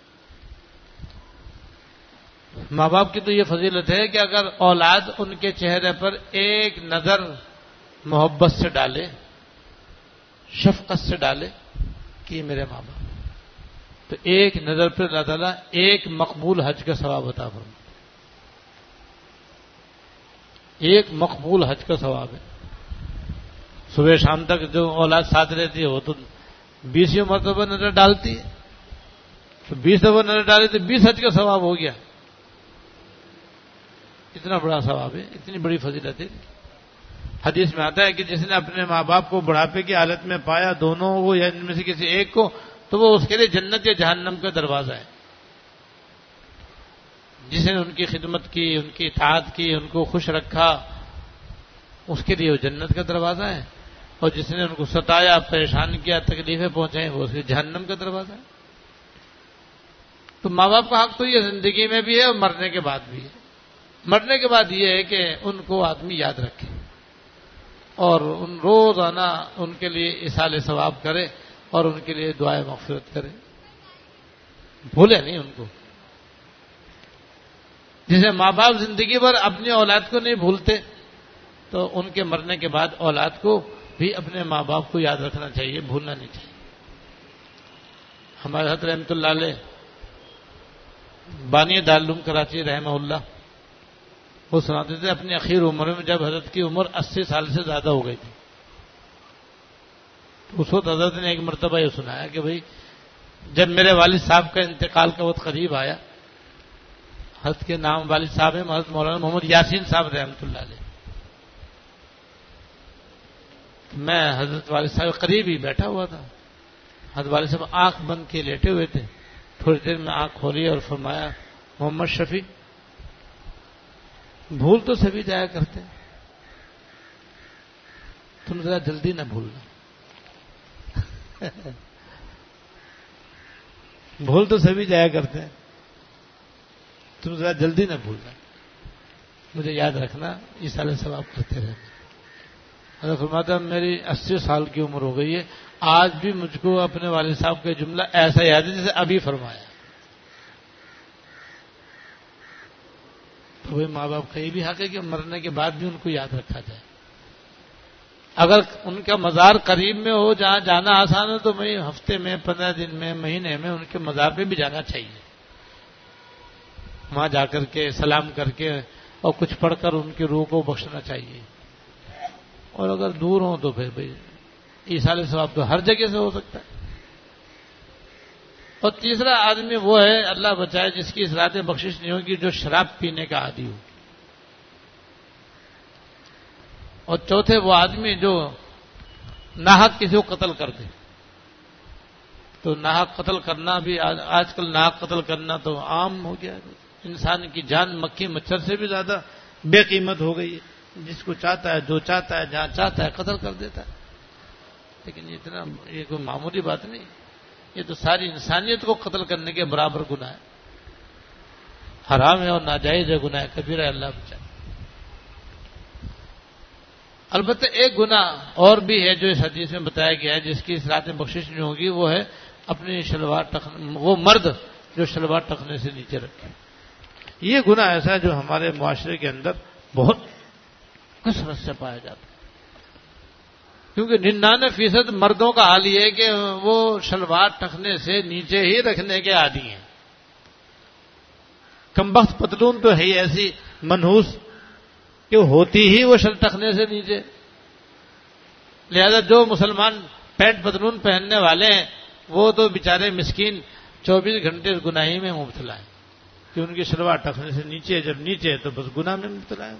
ماں باپ کی تو یہ فضیلت ہے کہ اگر اولاد ان کے چہرے پر ایک نظر محبت سے ڈالے، شفقت سے ڈالے کہ یہ میرے ماں باپ، تو ایک نظر پر اللہ تعالیٰ ایک مقبول حج کا ثواب عطا فرمائے. ایک مقبول حج کا ثواب ہے. صبح شام تک جو اولاد ساتھ رہتی ہے وہ تو بیسویں مرتبہ نظر ڈالتی ہے، تو بیس دفعہ نظر ڈالی تو بیس حج کا ثواب ہو گیا. اتنا بڑا ثواب ہے، اتنی بڑی فضیلت ہے. حدیث میں آتا ہے کہ جس نے اپنے ماں باپ کو بڑھاپے کی حالت میں پایا، دونوں کو یا ان میں سے کسی ایک کو، تو وہ اس کے لیے جنت یا جہنم کا دروازہ ہے. جس نے ان کی خدمت کی، ان کی اطاعت کی، ان کو خوش رکھا، اس کے لیے وہ جنت کا دروازہ ہے، اور جس نے ان کو ستایا، پریشان کیا، تکلیفیں پہنچائیں، وہ اس کے جہنم کا دروازہ ہے. تو ماں باپ کا حق تو یہ زندگی میں بھی ہے اور مرنے کے بعد بھی ہے. مرنے کے بعد یہ ہے کہ ان کو آدمی یاد رکھے اور ان روزانہ ان کے لیے اصال ثواب کرے اور ان کے لیے دعائے مغفرت کرے. بھولے نہیں ان کو. جسے ماں باپ زندگی بھر اپنی اولاد کو نہیں بھولتے تو ان کے مرنے کے بعد اولاد کو بھی اپنے ماں باپ کو یاد رکھنا چاہیے، بھولنا نہیں چاہیے. ہمارے حضرت رحمۃ اللہ علیہ بانی دارالعلوم کراچی رحمہ اللہ وہ سناتے تھے اپنی اخیر عمر میں جب حضرت کی عمر اسی سال سے زیادہ ہو گئی تھی تو اس وقت حضرت نے ایک مرتبہ یہ سنایا کہ بھائی جب میرے والد صاحب کا انتقال کا وقت قریب آیا، حضرت کے نام والد صاحب ہیں حضرت مولانا محمد یاسین صاحب رحمۃ اللہ علیہ، میں حضرت والد صاحب قریب ہی بیٹھا ہوا تھا. حضرت والد صاحب آنکھ بند کے لیٹے ہوئے تھے. تھوڑی دیر میں آنکھ کھولی اور فرمایا محمد شفیع بھول تو سبھی جایا کرتے ہیں، تم ذرا جلدی نہ بھولنا. بھول تو سبھی جایا کرتے ہیں، تم ذرا جلدی نہ بھولنا، مجھے یاد رکھنا، یہ سارے ثواب کرتے رہنا. حضرت فرماتا میری اسی سال کی عمر ہو گئی ہے، آج بھی مجھ کو اپنے والد صاحب کا جملہ ایسا یاد ہے جیسے ابھی فرمایا. تو وہی ماں باپ کا یہ بھی حق ہے کہ مرنے کے بعد بھی ان کو یاد رکھا جائے. اگر ان کا مزار قریب میں ہو جہاں جانا آسان ہے تو میں ہفتے میں پندرہ دن میں مہینے میں ان کے مزار پہ بھی جانا چاہیے. وہاں جا کر کے سلام کر کے اور کچھ پڑھ کر ان کی روح کو بخشنا چاہیے. اور اگر دور ہوں تو پھر بھائی ایصال ثواب تو ہر جگہ سے ہو سکتا ہے. اور تیسرا آدمی وہ ہے اللہ بچائے جس کی اصلاحات بخشش نہیں ہوگی، جو شراب پینے کا عادی ہو. اور چوتھے وہ آدمی جو ناحق کسی کو قتل کر دے. تو ناحق قتل کرنا بھی آج کل ناحق قتل کرنا تو عام ہو گیا ہے. انسان کی جان مکھی مچھر سے بھی زیادہ بے قیمت ہو گئی ہے. جس کو چاہتا ہے جو چاہتا ہے جہاں چاہتا ہے قتل کر دیتا ہے. لیکن اتنا یہ کوئی معمولی بات نہیں، یہ تو ساری انسانیت کو قتل کرنے کے برابر گناہ ہے. حرام ہے اور ناجائز ہے، گناہ کبیرہ ہے، اللہ بچائے. البتہ ایک گناہ اور بھی ہے جو اس حدیث میں بتایا گیا ہے جس کی اصلاحات بخشش نہیں ہوگی، وہ ہے اپنی شلوار ٹخنے، وہ مرد جو شلوار ٹخنے سے نیچے رکھے. یہ گناہ ایسا ہے جو ہمارے معاشرے کے اندر بہت کثرت سے پایا جاتا ہے. کیونکہ ننانوے فیصد مردوں کا حال یہ ہے کہ وہ شلوار ٹخنے سے نیچے ہی رکھنے کے عادی ہیں. کمبخت پتلون تو ہے ہی ایسی منحوس کہ ہوتی ہی وہ شل ٹخنے سے نیچے. لہذا جو مسلمان پینٹ پتلون پہننے والے ہیں وہ تو بیچارے مسکین چوبیس گھنٹے گناہی میں مبتلا ہیں کہ ان کی شلوار ٹخنے سے نیچے، جب نیچے ہے تو بس گناہ میں مبتلا ہے.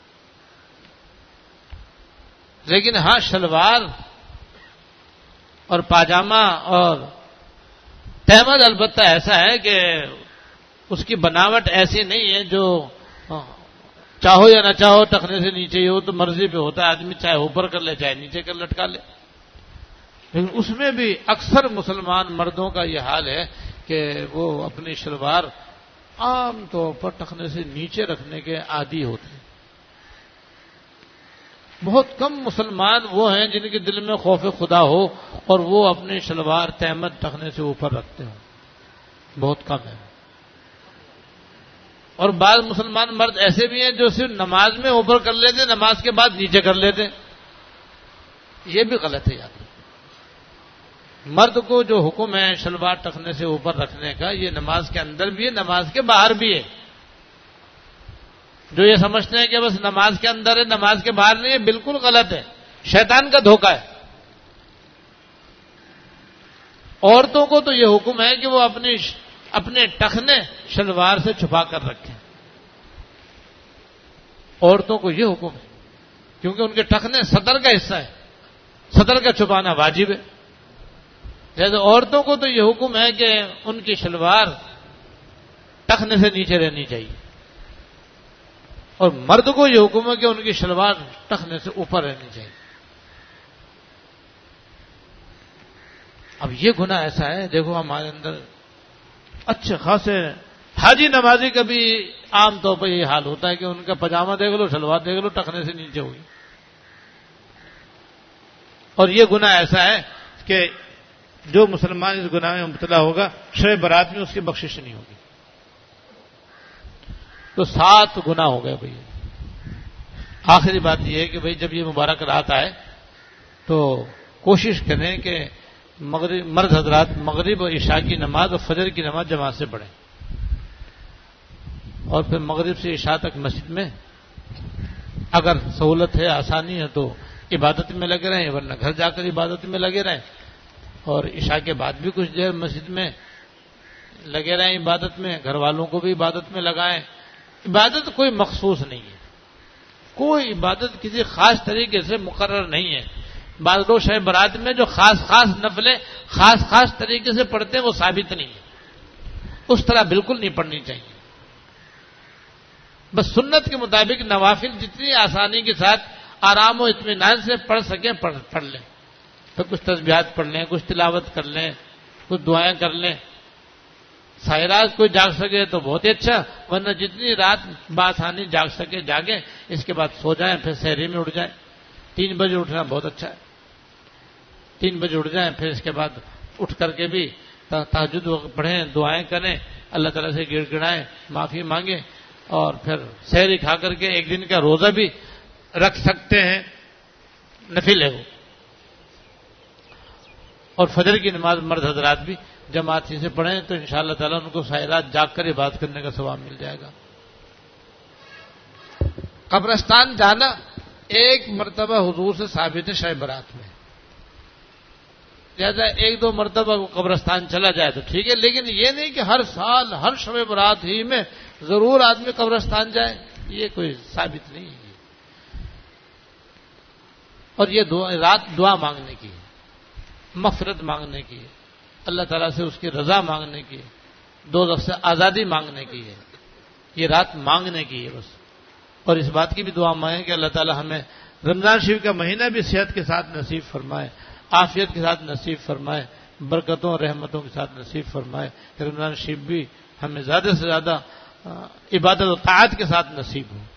لیکن ہاں شلوار اور پاجامہ اور تہمد البتہ ایسا ہے کہ اس کی بناوٹ ایسی نہیں ہے جو چاہو یا نہ چاہو ٹخنے سے نیچے ہی ہو، تو مرضی پہ ہوتا ہے آدمی، چاہے اوپر کر لے چاہے نیچے کر لٹکا لے. لیکن اس میں بھی اکثر مسلمان مردوں کا یہ حال ہے کہ وہ اپنی شلوار عام طور پر ٹخنے سے نیچے رکھنے کے عادی ہوتے ہیں. بہت کم مسلمان وہ ہیں جن کے دل میں خوف خدا ہو اور وہ اپنی شلوار تہمد ٹخنے سے اوپر رکھتے ہوں، بہت کم ہے. اور بعض مسلمان مرد ایسے بھی ہیں جو صرف نماز میں اوپر کر لیتے، نماز کے بعد نیچے کر لیتے. یہ بھی غلط ہے. یاد مرد کو جو حکم ہے شلوار ٹخنے سے اوپر رکھنے کا، یہ نماز کے اندر بھی ہے، نماز کے باہر بھی ہے. جو یہ سمجھتے ہیں کہ بس نماز کے اندر ہے نماز کے باہر نہیں ہے، بالکل غلط ہے، شیطان کا دھوکہ ہے. عورتوں کو تو یہ حکم ہے کہ وہ اپنی اپنے ٹخنے شلوار سے چھپا کر رکھیں. عورتوں کو یہ حکم ہے کیونکہ ان کے ٹخنے صدر کا حصہ ہے، صدر کا چھپانا واجب ہے. جیسے عورتوں کو تو یہ حکم ہے کہ ان کی شلوار ٹخنے سے نیچے رہنی چاہیے، اور مرد کو یہ حکم ہے کہ ان کی شلوار ٹخنے سے اوپر رہنی چاہیے. اب یہ گناہ ایسا ہے، دیکھو ہمارے اندر اچھے خاصے حاجی نمازی کا بھی عام طور پر یہ حال ہوتا ہے کہ ان کا پاجامہ دیکھ لو، شلوار دیکھ لو، ٹخنے سے نیچے ہوگی. اور یہ گناہ ایسا ہے کہ جو مسلمان اس گناہ میں مبتلا ہوگا شب برات میں اس کی بخشش نہیں ہوگی. تو سات گناہ ہو گئے بھائی. آخری بات یہ ہے کہ بھائی جب یہ مبارک رات آئے تو کوشش کریں کہ مغرب مرد حضرات مغرب اور عشاء کی نماز اور فجر کی نماز جماعت سے پڑھیں، اور پھر مغرب سے عشاء تک مسجد میں اگر سہولت ہے، آسانی ہے تو عبادت میں لگے رہیں، ورنہ گھر جا کر عبادت میں لگے رہیں، اور عشاء کے بعد بھی کچھ دیر مسجد میں لگے رہیں عبادت میں، گھر والوں کو بھی عبادت میں لگائیں. عبادت کوئی مخصوص نہیں ہے، کوئی عبادت کسی خاص طریقے سے مقرر نہیں ہے. بعض لوگ شب برات میں جو خاص خاص نفلیں خاص خاص طریقے سے پڑھتے ہیں وہ ثابت نہیں ہے، اس طرح بالکل نہیں پڑھنی چاہیے. بس سنت کے مطابق نوافل جتنی آسانی کے ساتھ آرام و اطمینان سے پڑھ سکیں پڑھ, پڑھ لیں. پھر کچھ تسبیحات پڑھ لیں، کچھ تلاوت کر لیں، کچھ دعائیں کر لیں. ساری رات کوئی جاگ سکے تو بہت ہی اچھا، ورنہ جتنی رات بآسانی جاگ سکے جاگیں، اس کے بعد سو جائیں، پھر سحری میں اٹھ جائیں. تین بجے اٹھنا بہت اچھا ہے، تین بجے اٹھ جائیں، پھر اس کے بعد اٹھ کر کے بھی تہجد پڑھیں، دعائیں کریں، اللہ تعالیٰ سے گڑ گڑائیں، معافی مانگیں، اور پھر سحری کھا کر کے ایک دن کا روزہ بھی رکھ سکتے ہیں، نفل ہے وہ. اور فجر کی نماز مرد حضرات بھی جماعت سے پڑھیں تو انشاءاللہ تعالیٰ ان کو ساری رات جاگ کر عبادت کرنے کا ثواب مل جائے گا. قبرستان جانا ایک مرتبہ حضور سے ثابت ہے شب برات میں، لہذا ایک دو مرتبہ وہ قبرستان چلا جائے تو ٹھیک ہے، لیکن یہ نہیں کہ ہر سال ہر شب برات ہی میں ضرور آدمی قبرستان جائے، یہ کوئی ثابت نہیں ہے. اور یہ دعا رات دعا مانگنے کی ہے، مغفرت مانگنے کی ہے، اللہ تعالیٰ سے اس کی رضا مانگنے کی ہے، دوزخ سے آزادی مانگنے کی ہے. یہ رات مانگنے کی ہے بس. اور اس بات کی بھی دعا مانگیں کہ اللہ تعالیٰ ہمیں رمضان شریف کا مہینہ بھی صحت کے ساتھ نصیب فرمائے، عافیت کے ساتھ نصیب فرمائے، برکتوں اور رحمتوں کے ساتھ نصیب فرمائے، کہ رمضان شریف بھی ہمیں زیادہ سے زیادہ عبادت و طاعت کے ساتھ نصیب ہو.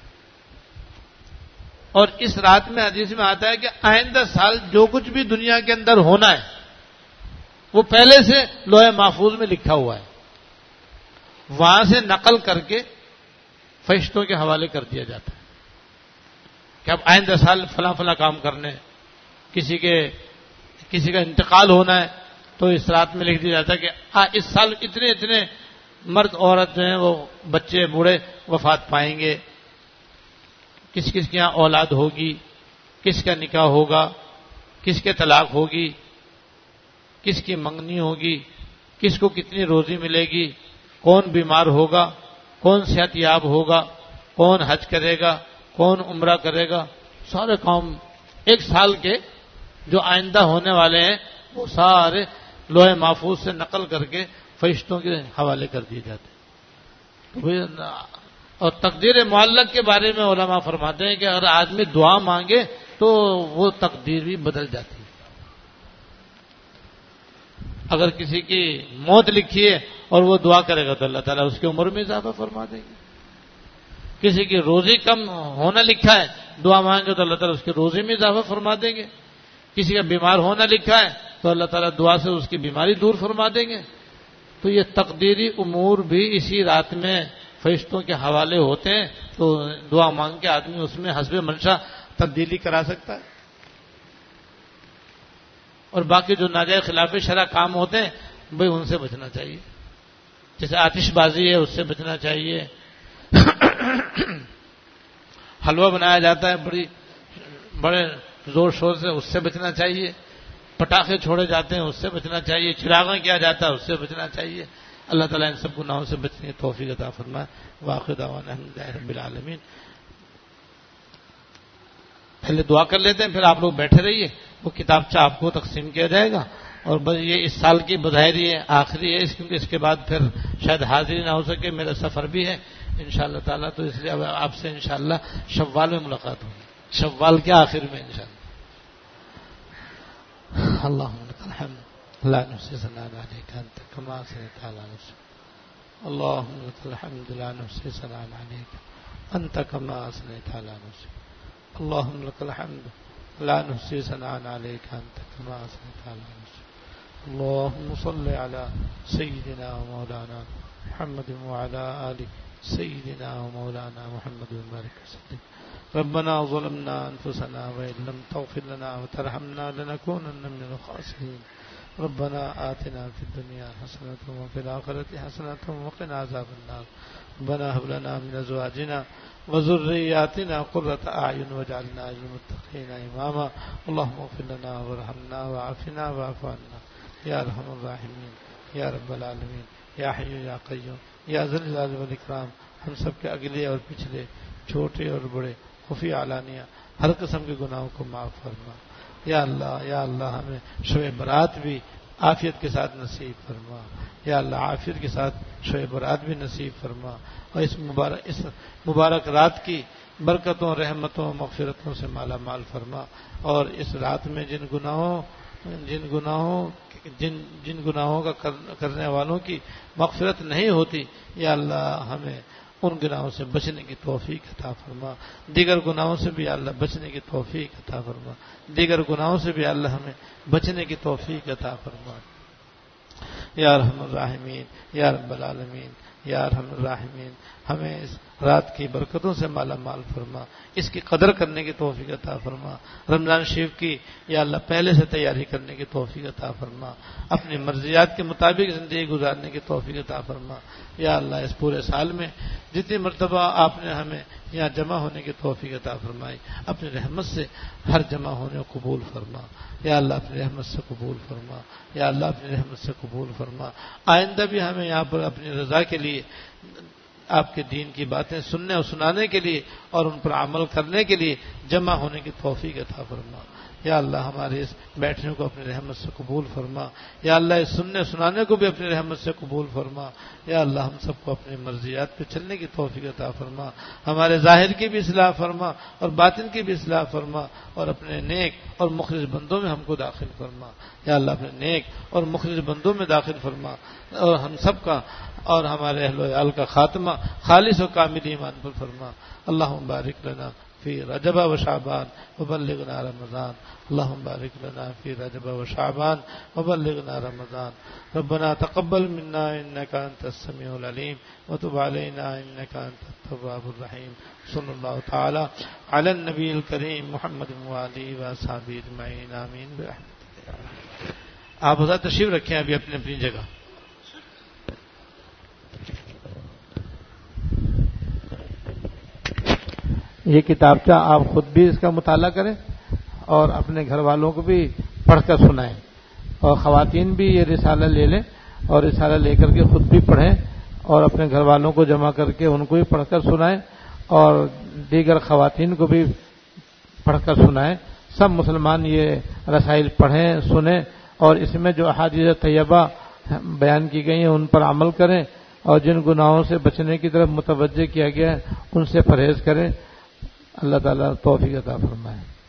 اور اس رات میں حدیث میں آتا ہے کہ آئندہ سال جو کچھ بھی دنیا کے اندر ہونا ہے وہ پہلے سے لوح محفوظ میں لکھا ہوا ہے، وہاں سے نقل کر کے فرشتوں کے حوالے کر دیا جاتا ہے کہ اب آئندہ سال فلاں فلاں کام کرنے، کسی کے کسی کا انتقال ہونا ہے تو اس رات میں لکھ دیا جاتا ہے کہ اس سال اتنے اتنے مرد عورت جو ہیں وہ بچے بوڑھے وفات پائیں گے، کس کس کے یہاں اولاد ہوگی، کس کا نکاح ہوگا، کس کے طلاق ہوگی، کس کی منگنی ہوگی، کس کو کتنی روزی ملے گی، کون بیمار ہوگا، کون صحت یاب ہوگا، کون حج کرے گا، کون عمرہ کرے گا. سارے کام ایک سال کے جو آئندہ ہونے والے ہیں وہ سارے لوح محفوظ سے نقل کر کے فرشتوں کے حوالے کر دیے جاتے ہیں. اور تقدیر معلق کے بارے میں علماء فرماتے ہیں کہ اگر آدمی دعا مانگے تو وہ تقدیر بھی بدل جاتی ہے. اگر کسی کی موت لکھی ہے اور وہ دعا کرے گا تو اللہ تعالیٰ اس کی عمر میں اضافہ فرما دے گی. کسی کی روزی کم ہونا لکھا ہے، دعا مانگے تو اللہ تعالیٰ اس کی روزی میں اضافہ فرما دیں گے. کسی کا بیمار ہونا لکھا ہے تو اللہ تعالیٰ دعا سے اس کی بیماری دور فرما دیں گے. تو یہ تقدیری امور بھی اسی رات میں فرشتوں کے حوالے ہوتے ہیں، تو دعا مانگ کے آدمی اس میں حسب منشا تبدیلی کرا سکتا ہے. اور باقی جو ناجائز خلاف شرع کام ہوتے ہیں بھئی ان سے بچنا چاہیے، جیسے آتش بازی ہے اس سے بچنا چاہیے، حلوہ بنایا جاتا ہے بڑی بڑے زور شور سے، اس سے بچنا چاہیے، پٹاخے چھوڑے جاتے ہیں اس سے بچنا چاہیے، چراغاں کیا جاتا ہے اس سے بچنا چاہیے. اللہ تعالیٰ ان سب گناہوں سے بچنے کی توفیق عطا فرمائے. واخر دعوانا الحمدللہ رب العالمین. پہلے دعا کر لیتے ہیں، پھر آپ لوگ بیٹھے رہیے، وہ کتابچہ آپ کو تقسیم کیا جائے گا. اور بس یہ اس سال کی بظاہری ہے، آخری ہے، کیونکہ اس کے بعد پھر شاید حاضری نہ ہو سکے، میرا سفر بھی ہے انشاءاللہ تعالیٰ، تو اس لیے آپ سے انشاءاللہ شوال میں ملاقات ہوگی، شوال کے آخر میں انشاءاللہ. اللہم لک الحمد. لا نحصي ثناء عليك أنت كما أثنيت على نفسك اللهم لك الحمد لا نحصي ثناء عليك أنت كما أثنيت على نفسك اللهم لك الحمد لا نحصي ثناء عليك أنت كما أثنيت على نفسك اللهم صل على سيدنا ومولانا محمد وعلى آل سيدنا ومولانا محمد وبارك وسلم ربنا ظلمنا أنفسنا وإن لم تغفر لنا وترحمنا لنكونن من الخاسرين ربنا آتنا في الدنيا حسنة وفي الآخرة حسنة وقنا عذاب النار ربنا هب لنا من أزواجنا وذرياتنا قرة أعين واجعلنا للمتقين إماما اللهم اغفر لنا وارحمنا وعافنا واعف عنا یا ارحم الراحمین یا رب العالمین یا حی یا قیوم یا ذی الجلال والاکرام ہم سب کے اگلے اور پچھلے چھوٹے اور بڑے خفی علانیہ ہر قسم کے گناہوں کو معاف فرما یا اللہ یا اللہ ہمیں شب برات بھی عافیت کے ساتھ نصیب فرما یا اللہ عافیت کے ساتھ شب برات بھی نصیب فرما اور اس مبارک اس مبارک رات کی برکتوں رحمتوں مغفرتوں سے مالا مال فرما اور اس رات میں جن گناہوں جن گناہوں جن جن گناہوں کا کرنے والوں کی مغفرت نہیں ہوتی یا اللہ ہمیں ان گناہوں سے بچنے کی توفیق عطا فرما دیگر گناہوں سے بھی اللہ بچنے کی توفیق عطا فرما دیگر گناہوں سے بھی اللہ ہمیں بچنے کی توفیق عطا فرما یا ارحم الراحمین یا رب العالمین یا ارحم الراحمین ہمیں اس رات کی برکتوں سے مالا مال فرما اس کی قدر کرنے کی توفیق عطا فرما رمضان شریف کی یا اللہ پہلے سے تیاری کرنے کی توفیق عطا فرما اپنی مرضیات کے مطابق زندگی گزارنے کی توفیق عطا فرما یا اللہ اس پورے سال میں جتنی مرتبہ آپ نے ہمیں یہاں جمع ہونے کی توفیق عطا فرمائی اپنی رحمت سے ہر جمع ہونے کو قبول فرما یا اللہ اپنی رحمت سے قبول فرما یا اللہ اپنی رحمت سے قبول فرما آئندہ بھی ہمیں یہاں پر اپنی رضا کے لیے آپ کے دین کی باتیں سننے اور سنانے کے لیے اور ان پر عمل کرنے کے لیے جمع ہونے کی توفیق عطا فرما یا اللہ ہمارے اس بیٹھنے کو اپنی رحمت سے قبول فرما یا اللہ اس سننے سنانے کو بھی اپنی رحمت سے قبول فرما یا اللہ ہم سب کو اپنی مرضیات پہ چلنے کی توفیق عطا فرما ہمارے ظاہر کی بھی اصلاح فرما اور باطن کی بھی اصلاح فرما اور اپنے نیک اور مخلص بندوں میں ہم کو داخل فرما یا اللہ اپنے نیک اور مخلص بندوں میں داخل فرما اور ہم سب کا اور ہمارے اہل و عیال کا خاتمہ خالص و کامل ایمان پر فرما اللہم بارک لنا فی رجب و شعبان وبلغنا رمضان اللہم بارک لنا فی رجب و شعبان وبلغنا رمضان ربنا تقبل منا انک انت السمیع العلیم وتب علینا انک انت التواب الرحیم صلی اللہ تعالی علی النبی الکریم محمد وآلہ وصحبہ اجمعین آمین برحمتک آپ حضرات تشریف رکھیں ابھی اپنی اپنی جگہ یہ کتابچہ آپ خود بھی اس کا مطالعہ کریں اور اپنے گھر والوں کو بھی پڑھ کر سنائیں اور خواتین بھی یہ رسالہ لے لیں اور رسالہ لے کر کے خود بھی پڑھیں اور اپنے گھر والوں کو جمع کر کے ان کو بھی پڑھ کر سنائیں اور دیگر خواتین کو بھی پڑھ کر سنائیں سب مسلمان یہ رسائل پڑھیں سنیں اور اس میں جو احادیث طیبہ بیان کی گئی ہیں ان پر عمل کریں اور جن گناہوں سے بچنے کی طرف متوجہ کیا گیا ہے ان سے پرہیز کریں اللہ تعالیٰ توفیق عطا فرمائے